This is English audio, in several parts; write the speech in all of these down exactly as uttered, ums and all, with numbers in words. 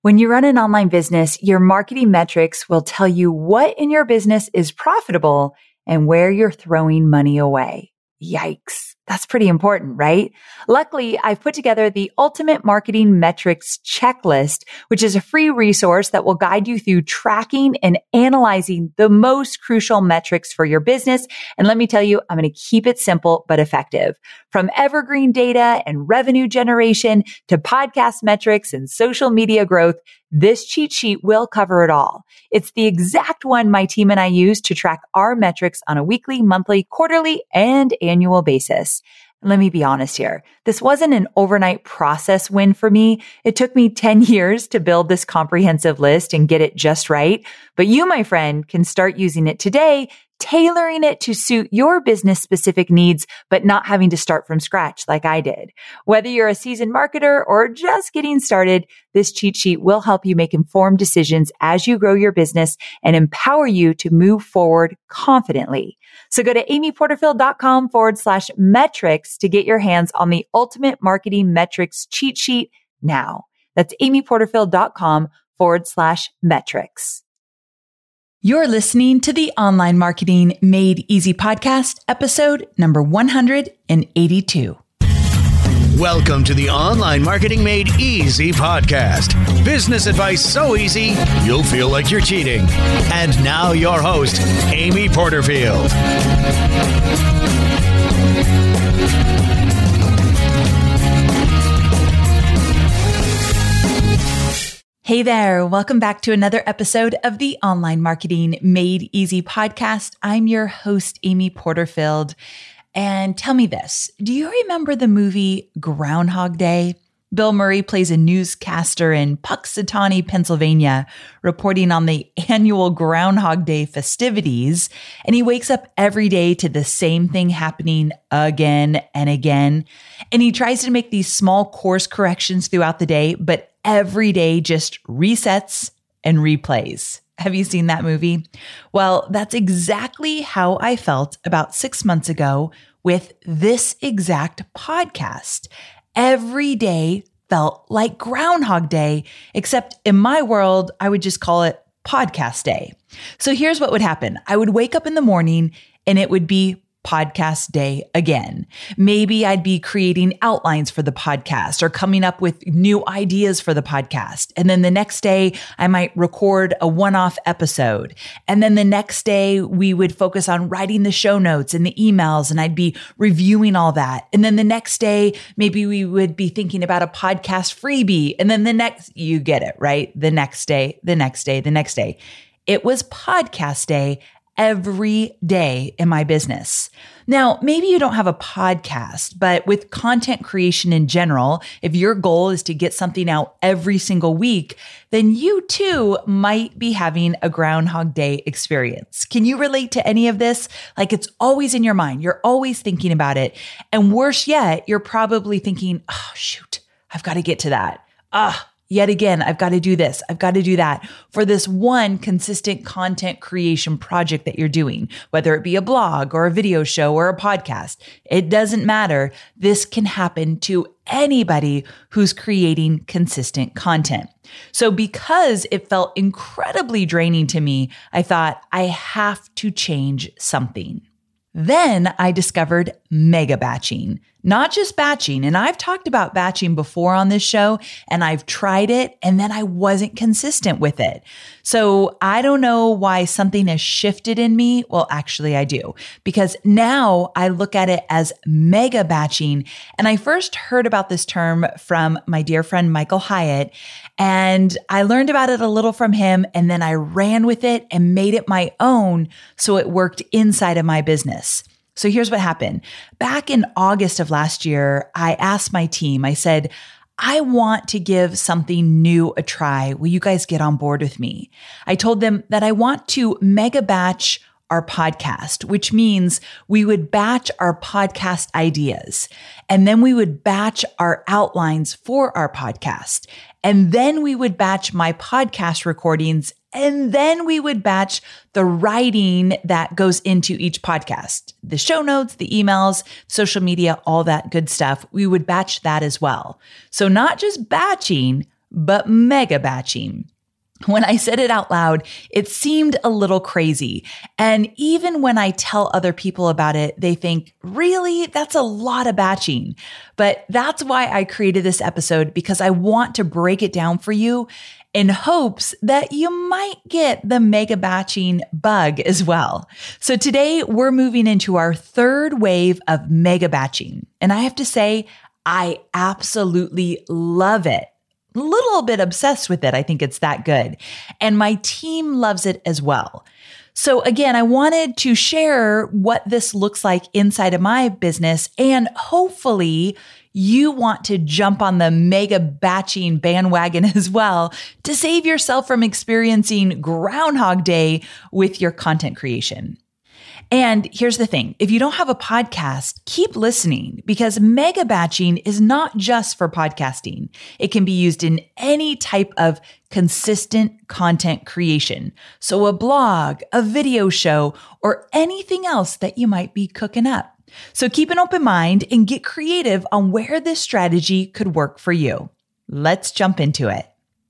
When you run an online business, your marketing metrics will tell you what in your business is profitable and where you're throwing money away. Yikes. That's pretty important, right? Luckily, I've put together the Ultimate Marketing Metrics Checklist, which is a free resource that will guide you through tracking and analyzing the most crucial metrics for your business. And let me tell you, I'm going to keep it simple but effective. From evergreen data and revenue generation to podcast metrics and social media growth, this cheat sheet will cover it all. It's the exact one my team and I use to track our metrics on a weekly, monthly, quarterly, and annual basis. Let me be honest here. This wasn't an overnight process win for me. It took me ten years to build this comprehensive list and get it just right. But you, my friend, can start using it today, tailoring it to suit your business specific needs, but not having to start from scratch like I did. Whether you're a seasoned marketer or just getting started, this cheat sheet will help you make informed decisions as you grow your business and empower you to move forward confidently. So go to amyporterfield.com forward slash metrics to get your hands on the Ultimate Marketing Metrics cheat sheet now. That's amyporterfield.com forward slash metrics. You're listening to the Online Marketing Made Easy podcast, episode number one hundred eighty-two. Welcome to the Online Marketing Made Easy podcast. Business advice so easy, you'll feel like you're cheating. And now your host, Amy Porterfield. Hey there. Welcome back to another episode of the Online Marketing Made Easy podcast. I'm your host, Amy Porterfield. And tell me this, do you remember the movie Groundhog Day? Bill Murray plays a newscaster in Punxsutawney, Pennsylvania, reporting on the annual Groundhog Day festivities. And he wakes up every day to the same thing happening again and again. And he tries to make these small course corrections throughout the day, but every day just resets and replays. Have you seen that movie? Well, that's exactly how I felt about six months ago with this exact podcast. Every day felt like Groundhog Day, except in my world, I would just call it podcast day. So here's what would happen. I would wake up in the morning and it would be podcast day again. Maybe I'd be creating outlines for the podcast or coming up with new ideas for the podcast. And then the next day, I might record a one-off episode. And then the next day, we would focus on writing the show notes and the emails, and I'd be reviewing all that. And then the next day, maybe we would be thinking about a podcast freebie. And then the next, you get it, right? The next day, the next day, the next day. It was podcast day every day in my business. Now, maybe you don't have a podcast, but with content creation in general, if your goal is to get something out every single week, then you too might be having a Groundhog Day experience. Can you relate to any of this? Like it's always in your mind. You're always thinking about it. And worse yet, you're probably thinking, oh, shoot, I've got to get to that. Ah, Yet again, I've got to do this. I've got to do that for this one consistent content creation project that you're doing, whether it be a blog or a video show or a podcast. It doesn't matter. This can happen to anybody who's creating consistent content. So because it felt incredibly draining to me, I thought I have to change something. Then I discovered mega batching, not just batching. And I've talked about batching before on this show, and I've tried it, and then I wasn't consistent with it. So I don't know why something has shifted in me. Well, actually I do, because now I look at it as mega batching. And I first heard about this term from my dear friend, Michael Hyatt. And I learned about it a little from him, and then I ran with it and made it my own so it worked inside of my business. So here's what happened. Back in August of last year, I asked my team, I said, I want to give something new a try. Will you guys get on board with me? I told them that I want to mega batch our podcast, which means we would batch our podcast ideas, and then we would batch our outlines for our podcast. And then we would batch my podcast recordings, and then we would batch the writing that goes into each podcast, the show notes, the emails, social media, all that good stuff. We would batch that as well. So not just batching, but mega batching. When I said it out loud, it seemed a little crazy. And even when I tell other people about it, they think, really? That's a lot of batching. But that's why I created this episode, because I want to break it down for you in hopes that you might get the mega batching bug as well. So today we're moving into our third wave of mega batching. And I have to say, I absolutely love it. A little bit obsessed with it. I think it's that good. And my team loves it as well. So again, I wanted to share what this looks like inside of my business, and hopefully you want to jump on the mega batching bandwagon as well to save yourself from experiencing Groundhog Day with your content creation. And here's the thing. If you don't have a podcast, keep listening, because mega batching is not just for podcasting. It can be used in any type of consistent content creation. So a blog, a video show, or anything else that you might be cooking up. So keep an open mind and get creative on where this strategy could work for you. Let's jump into it.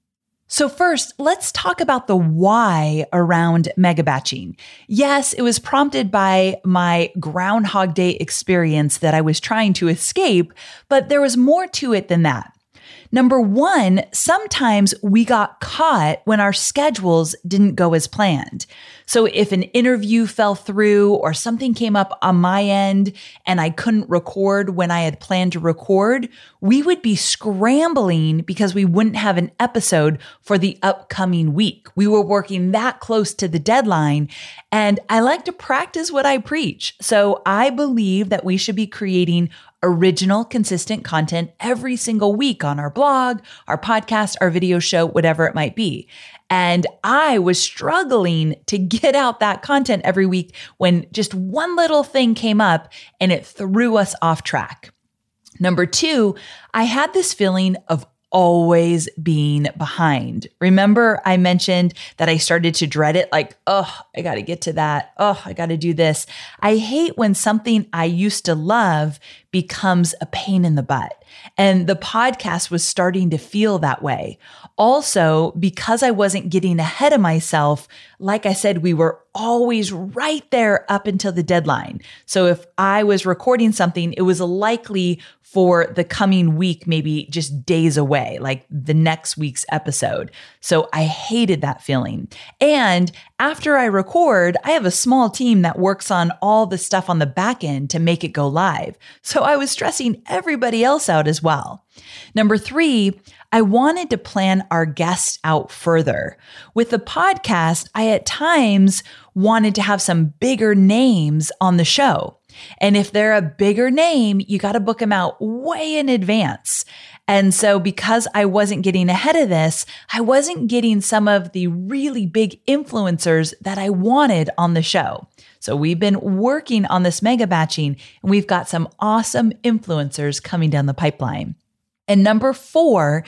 So first, let's talk about the why around mega batching. Yes, it was prompted by my Groundhog Day experience that I was trying to escape, but there was more to it than that. Number one, sometimes we got caught when our schedules didn't go as planned. So if an interview fell through or something came up on my end and I couldn't record when I had planned to record, we would be scrambling because we wouldn't have an episode for the upcoming week. We were working that close to the deadline, and I like to practice what I preach. So I believe that we should be creating original, consistent content every single week on our blog, our podcast, our video show, whatever it might be. And I was struggling to get out that content every week when just one little thing came up and it threw us off track. Number two, I had this feeling of always being behind. Remember, I mentioned that I started to dread it, like, oh, I got to get to that. Oh, I got to do this. I hate when something I used to love becomes a pain in the butt. And the podcast was starting to feel that way. Also, because I wasn't getting ahead of myself, like I said, we were always right there up until the deadline. So if I was recording something, it was likely for the coming week, maybe just days away, like the next week's episode. So I hated that feeling. And after I record, I have a small team that works on all the stuff on the back end to make it go live. So I was stressing everybody else out as well. Number three, I wanted to plan our guests out further. With the podcast, I at times wanted to have some bigger names on the show. And if they're a bigger name, you got to book them out way in advance. And so because I wasn't getting ahead of this, I wasn't getting some of the really big influencers that I wanted on the show. So we've been working on this mega batching, and we've got some awesome influencers coming down the pipeline. And number four,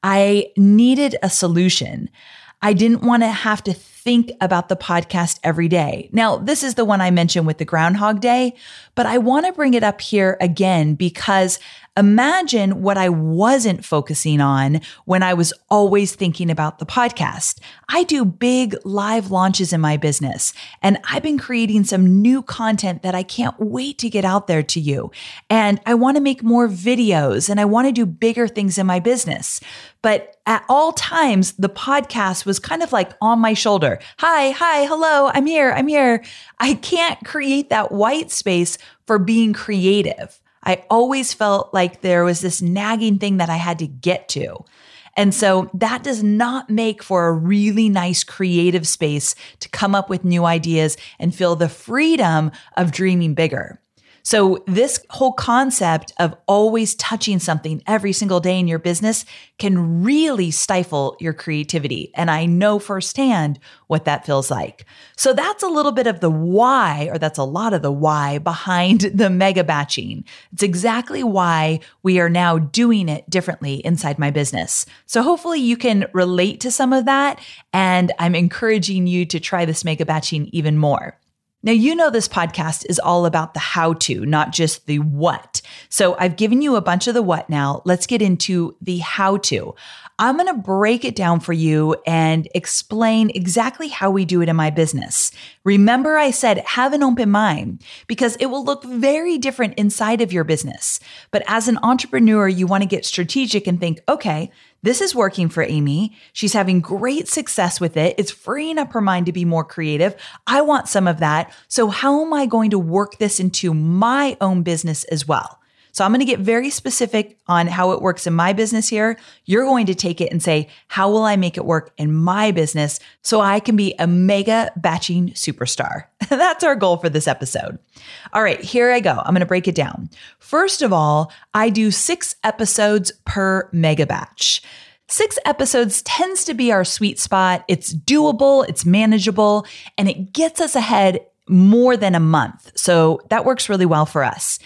I needed a solution. I didn't want to have to think about the podcast every day. Now, this is the one I mentioned with the Groundhog Day, but I want to bring it up here again because imagine what I wasn't focusing on when I was always thinking about the podcast. I do big live launches in my business, and I've been creating some new content that I can't wait to get out there to you. And I want to make more videos, and I want to do bigger things in my business. But at all times, the podcast was kind of like on my shoulder. Hi, hi, hello, I'm here, I'm here. I can't create that white space for being creative. I always felt like there was this nagging thing that I had to get to. And so that does not make for a really nice creative space to come up with new ideas and feel the freedom of dreaming bigger. So this whole concept of always touching something every single day in your business can really stifle your creativity. And I know firsthand what that feels like. So that's a little bit of the why, or that's a lot of the why behind the mega batching. It's exactly why we are now doing it differently inside my business. So hopefully you can relate to some of that. And I'm encouraging you to try this mega batching even more. Now, you know, this podcast is all about the how to, not just the what. So I've given you a bunch of the what now. Let's get into the how to. I'm going to break it down for you and explain exactly how we do it in my business. Remember, I said have an open mind because it will look very different inside of your business. But as an entrepreneur, you want to get strategic and think, okay, this is working for Amy. She's having great success with it. It's freeing up her mind to be more creative. I want some of that. So how am I going to work this into my own business as well? So I'm going to get very specific on how it works in my business here. You're going to take it and say, how will I make it work in my business so I can be a mega batching superstar? That's our goal for this episode. All right, here I go. I'm going to break it down. First of all, I do six episodes per mega batch. Six episodes tends to be our sweet spot. It's doable, it's manageable, and it gets us ahead more than a month. So that works really well for us.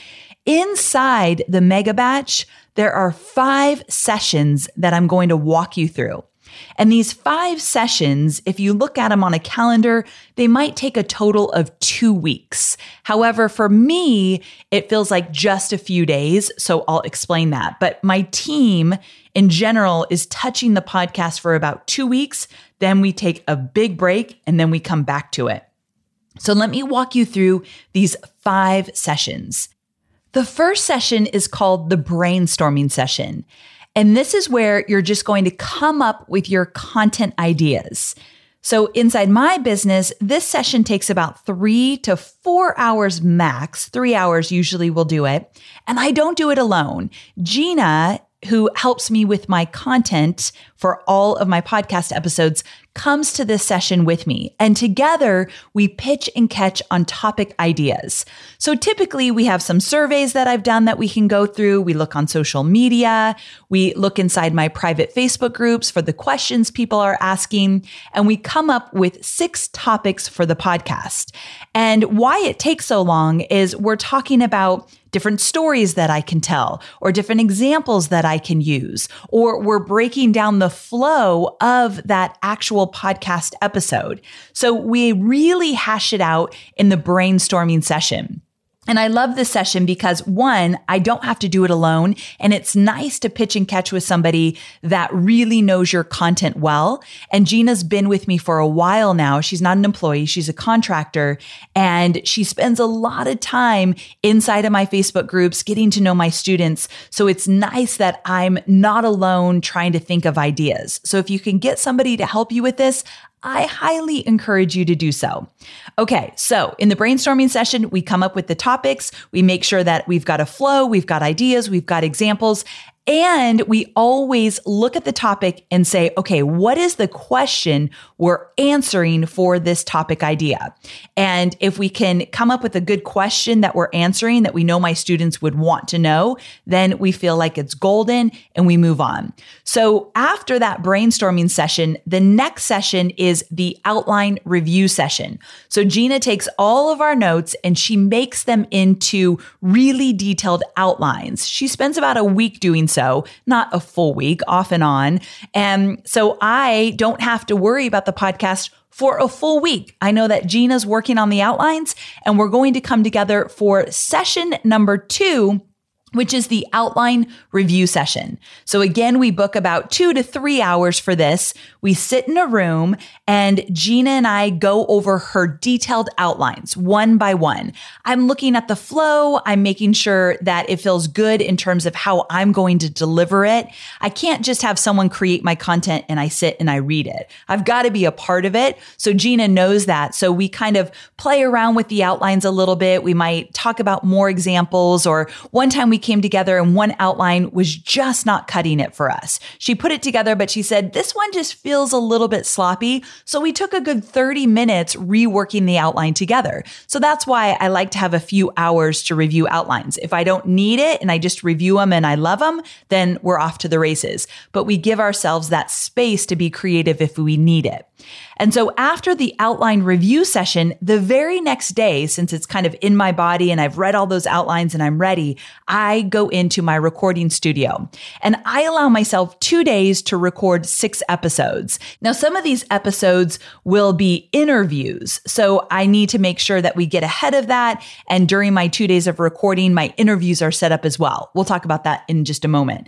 Inside the mega batch, there are five sessions that I'm going to walk you through. And these five sessions, if you look at them on a calendar, they might take a total of two weeks. However, for me, it feels like just a few days. So I'll explain that. But my team in general is touching the podcast for about two weeks. Then we take a big break and then we come back to it. So let me walk you through these five sessions. The first session is called the brainstorming session. And this is where you're just going to come up with your content ideas. So inside my business, this session takes about three to four hours max. Three hours usually will do it. And I don't do it alone. Gina, who helps me with my content for all of my podcast episodes, comes to this session with me. And together we pitch and catch on topic ideas. So typically we have some surveys that I've done that we can go through. We look on social media. We look inside my private Facebook groups for the questions people are asking. And we come up with six topics for the podcast. And why it takes so long is we're talking about different stories that I can tell, or different examples that I can use, or we're breaking down the flow of that actual podcast episode. So we really hash it out in the brainstorming session. And I love this session because one, I don't have to do it alone. And it's nice to pitch and catch with somebody that really knows your content well. And Gina's been with me for a while now. She's not an employee. She's a contractor. And she spends a lot of time inside of my Facebook groups getting to know my students. So it's nice that I'm not alone trying to think of ideas. So if you can get somebody to help you with this, I highly encourage you to do so. Okay, so in the brainstorming session, we come up with the topics. We make sure that we've got a flow, we've got ideas, we've got examples, and we always look at the topic and say, okay, what is the question we're answering for this topic idea? And if we can come up with a good question that we're answering that we know my students would want to know, then we feel like it's golden and we move on. So after that brainstorming session, the next session is the outline review session. So Gina takes all of our notes and she makes them into really detailed outlines. She spends about a week doing so, not a full week, off and on. And so I don't have to worry about the podcast for a full week. I know that Gina's working on the outlines and we're going to come together for session number two, which is the outline review session. So again, we book about two to three hours for this. We sit in a room and Gina and I go over her detailed outlines one by one. I'm looking at the flow. I'm making sure that it feels good in terms of how I'm going to deliver it. I can't just have someone create my content and I sit and I read it. I've got to be a part of it. So Gina knows that. So we kind of play around with the outlines a little bit. We might talk about more examples, or one time we came together and one outline was just not cutting it for us. She put it together, but she said, this one just feels a little bit sloppy. So we took a good thirty minutes reworking the outline together. So that's why I like to have a few hours to review outlines. If I don't need it and I just review them and I love them, then we're off to the races. But we give ourselves that space to be creative if we need it. And so after the outline review session, the very next day, since it's kind of in my body and I've read all those outlines and I'm ready, I go into my recording studio and I allow myself two days to record six episodes. Now, some of these episodes will be interviews. So I need to make sure that we get ahead of that. And during my two days of recording, my interviews are set up as well. We'll talk about that in just a moment.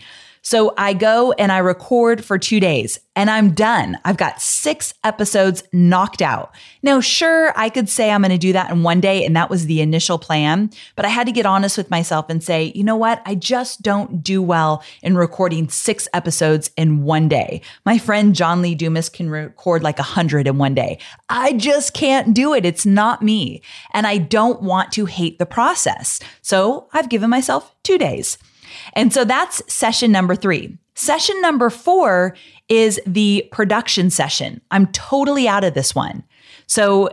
So I go and I record for two days and I'm done. I've got six episodes knocked out. Now, sure, I could say I'm going to do that in one day, and that was the initial plan, but I had to get honest with myself and say, you know what? I just don't do well in recording six episodes in one day. My friend John Lee Dumas can record like a hundred in one day. I just can't do it. It's not me. And I don't want to hate the process. So I've given myself two days. And so that's session number three. Session number four is the production session. I'm totally out of this one. So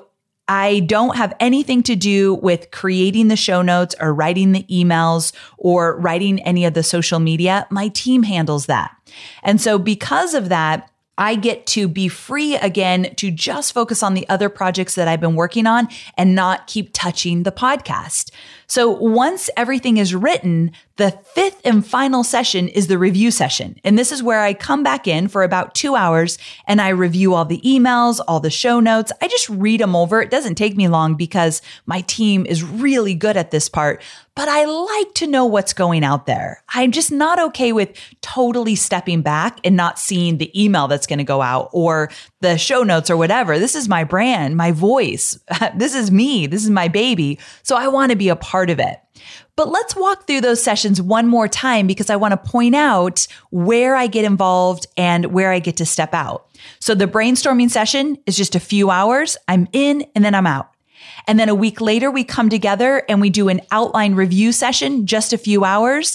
I don't have anything to do with creating the show notes or writing the emails or writing any of the social media. My team handles that. And so because of that, I get to be free again to just focus on the other projects that I've been working on and not keep touching the podcast. So once everything is written, the fifth and final session is the review session. And this is where I come back in for about two hours and I review all the emails, all the show notes. I just read them over. It doesn't take me long because my team is really good at this part, but I like to know what's going out there. I'm just not okay with totally stepping back and not seeing the email that's going to go out or the show notes or whatever. This is my brand, my voice. This is me. This is my baby. So I want to be a part of it. But let's walk through those sessions one more time because I want to point out where I get involved and where I get to step out. So the brainstorming session is just a few hours. I'm in and then I'm out. And then a week later, we come together and we do an outline review session, just a few hours.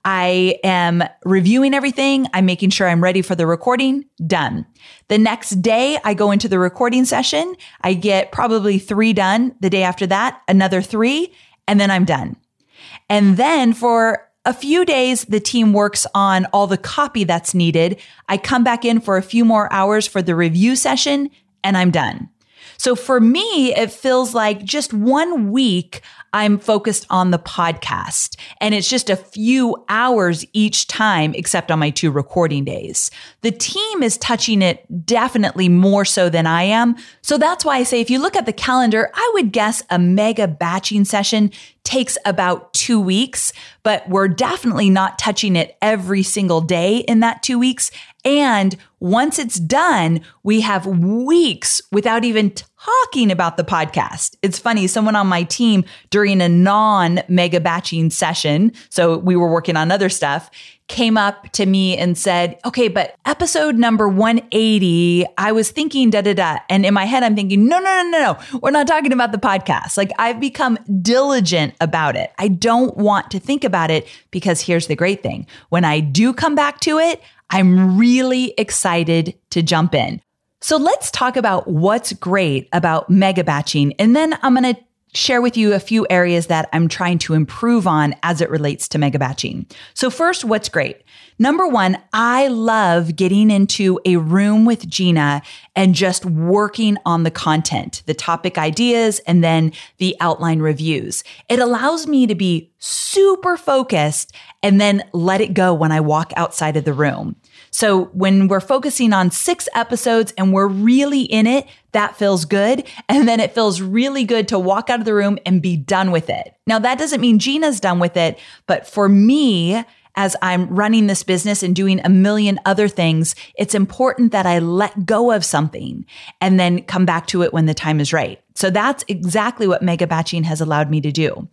I am reviewing everything. I'm making sure I'm ready for the recording. Done. The next day, I go into the recording session. I get probably three done. The day after that, another three, and then I'm done. And then for a few days, the team works on all the copy that's needed. I come back in for a few more hours for the review session, and I'm done. So for me, it feels like just one week I'm focused on the podcast, and it's just a few hours each time, except on my two recording days. The team is touching it definitely more so than I am. So that's why I say, if you look at the calendar, I would guess a mega batching session takes about two weeks, but we're definitely not touching it every single day in that two weeks. And once it's done, we have weeks without even talking about the podcast. It's funny, someone on my team during a non-mega batching session, so we were working on other stuff, came up to me and said, okay, but episode number one eighty, I was thinking da, da, da. And in my head, I'm thinking, no, no, no, no, no. We're not talking about the podcast. Like, I've become diligent about it. I don't want to think about it because here's the great thing. When I do come back to it, I'm really excited to jump in. So let's talk about what's great about mega batching. And then I'm going to share with you a few areas that I'm trying to improve on as it relates to mega batching. So first, what's great? Number one, I love getting into a room with Gina and just working on the content, the topic ideas, and then the outline reviews. It allows me to be super focused and then let it go when I walk outside of the room. So when we're focusing on six episodes and we're really in it, that feels good. And then it feels really good to walk out of the room and be done with it. Now, that doesn't mean Gina's done with it, but for me, as I'm running this business and doing a million other things, it's important that I let go of something and then come back to it when the time is right. So that's exactly what mega batching has allowed me to do.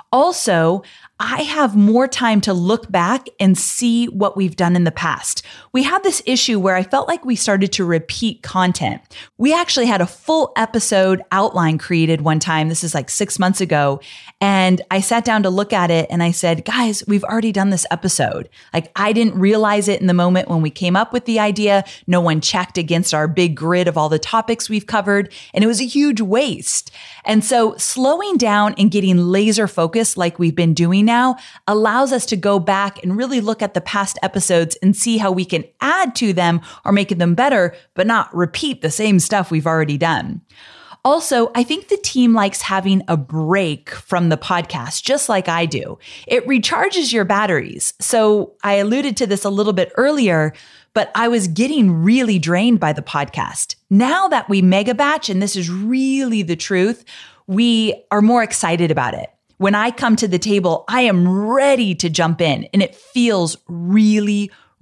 Also, I have more time to look back and see what we've done in the past. We had this issue where I felt like we started to repeat content. We actually had a full episode outline created one time. This is like six months ago. And I sat down to look at it and I said, guys, we've already done this episode. Like, I didn't realize it in the moment when we came up with the idea. No one checked against our big grid of all the topics we've covered. And it was a huge waste. And so slowing down and getting laser focused like we've been doing now allows us to go back and really look at the past episodes and see how we can add to them or make them better, but not repeat the same stuff we've already done. Also, I think the team likes having a break from the podcast, just like I do. It recharges your batteries. So I alluded to this a little bit earlier, but I was getting really drained by the podcast. Now that we mega batch, and this is really the truth, we are more excited about it. When I come to the table, I am ready to jump in, and it feels really,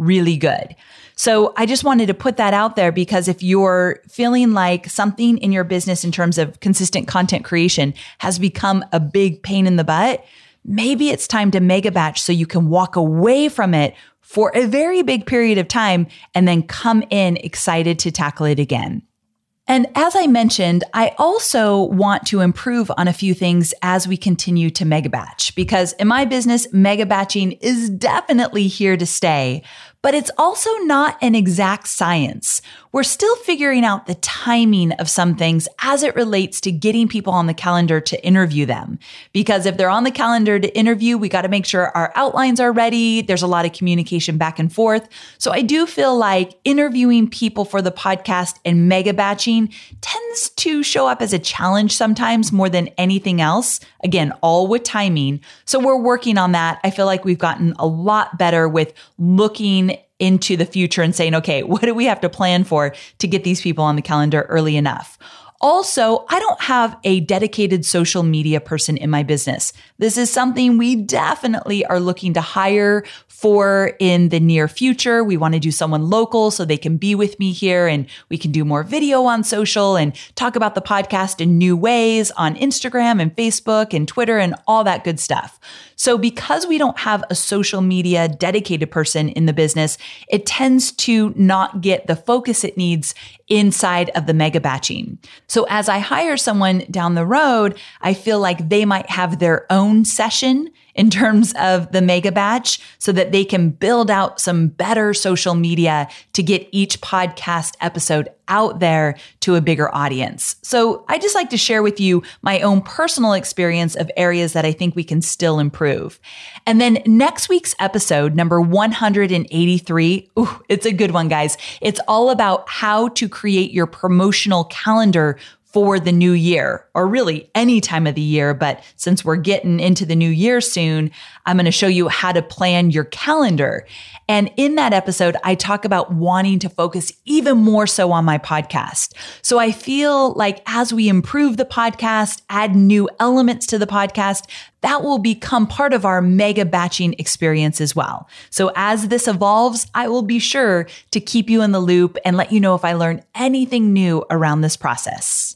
really good. So I just wanted to put that out there because if you're feeling like something in your business in terms of consistent content creation has become a big pain in the butt, maybe it's time to mega batch so you can walk away from it for a very big period of time and then come in excited to tackle it again. And as I mentioned, I also want to improve on a few things as we continue to mega batch, because in my business, mega batching is definitely here to stay, but it's also not an exact science. We're still figuring out the timing of some things as it relates to getting people on the calendar to interview them. Because if they're on the calendar to interview, we got to make sure our outlines are ready. There's a lot of communication back and forth. So I do feel like interviewing people for the podcast and mega batching tends to show up as a challenge sometimes more than anything else. Again, all with timing. So we're working on that. I feel like we've gotten a lot better with looking into the future and saying, okay, what do we have to plan for to get these people on the calendar early enough? Also, I don't have a dedicated social media person in my business. This is something we definitely are looking to hire for in the near future. We want to do someone local so they can be with me here and we can do more video on social and talk about the podcast in new ways on Instagram and Facebook and Twitter and all that good stuff. So because we don't have a social media dedicated person in the business, it tends to not get the focus it needs inside of the mega batching. So as I hire someone down the road, I feel like they might have their own session in terms of the mega batch so that they can build out some better social media to get each podcast episode out there to a bigger audience. So I just like to share with you my own personal experience of areas that I think we can still improve. And then next week's episode, number one hundred eighty-three, ooh, it's a good one, guys. It's all about how to create your promotional calendar for the new year, or really any time of the year. But since we're getting into the new year soon, I'm going to show you how to plan your calendar. And in that episode, I talk about wanting to focus even more so on my podcast. So I feel like as we improve the podcast, add new elements to the podcast, that will become part of our mega batching experience as well. So as this evolves, I will be sure to keep you in the loop and let you know if I learn anything new around this process.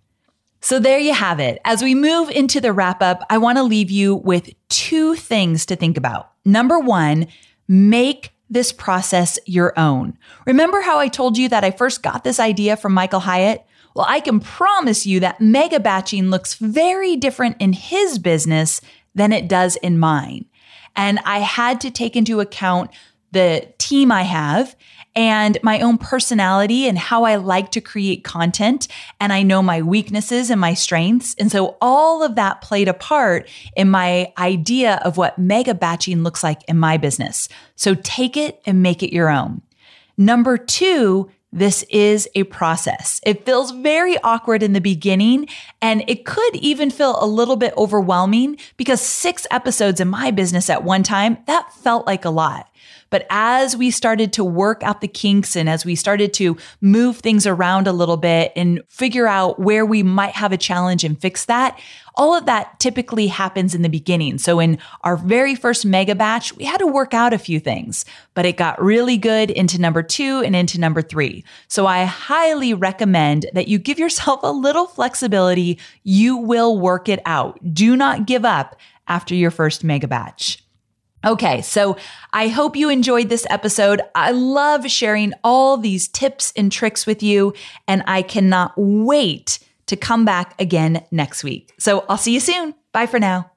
So there you have it. As we move into the wrap up, I want to leave you with two things to think about. Number one, make this process your own. Remember how I told you that I first got this idea from Michael Hyatt? Well, I can promise you that mega batching looks very different in his business than it does in mine. And I had to take into account the team I have and my own personality and how I like to create content. And I know my weaknesses and my strengths. And so all of that played a part in my idea of what mega batching looks like in my business. So take it and make it your own. Number two, this is a process. It feels very awkward in the beginning, and it could even feel a little bit overwhelming because six episodes in my business at one time, that felt like a lot. But as we started to work out the kinks and as we started to move things around a little bit and figure out where we might have a challenge and fix that, all of that typically happens in the beginning. So in our very first mega batch, we had to work out a few things, but it got really good into number two and into number three. So I highly recommend that you give yourself a little flexibility. You will work it out. Do not give up after your first mega batch. Okay, so I hope you enjoyed this episode. I love sharing all these tips and tricks with you, and I cannot wait to come back again next week. So I'll see you soon. Bye for now.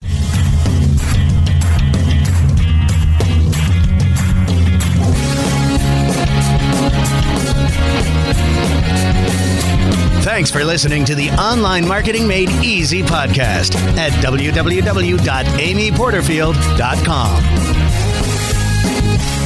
Thanks for listening to the Online Marketing Made Easy podcast at w w w dot amy porterfield dot com.